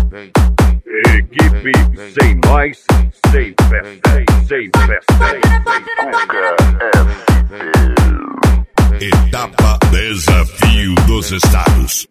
Equipe sem nós, sem festa, sem festa. Etapa Desafio dos Estados.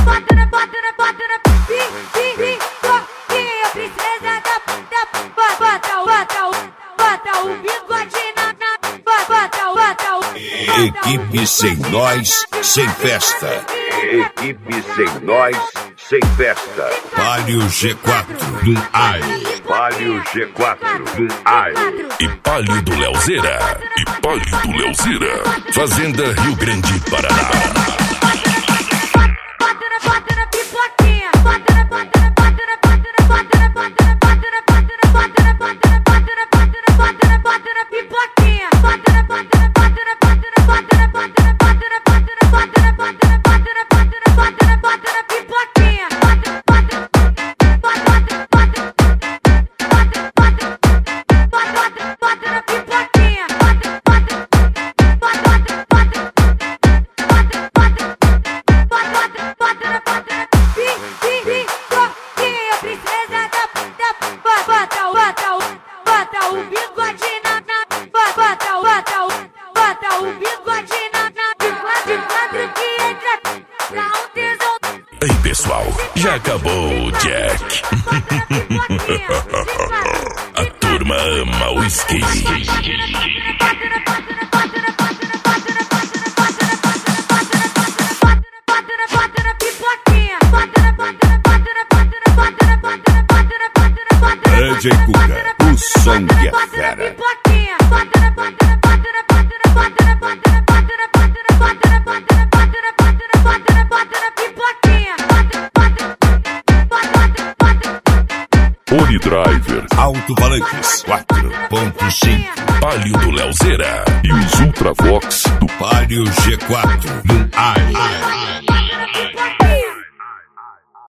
Equipe sem nós, sem festa. Equipe sem nós, sem festa. Palio G4 do AI. Palio G4 do AI. E Palio do Leozeira. Fazenda Rio Grande, Paraná. Ei, pessoal, já acabou, Jack. A turma ama o skate. DJ Cuca, o som que é fera. Unidriver, alto-falantes 4.5, Palio do Leozeira e os Ultravox do Palio G4 do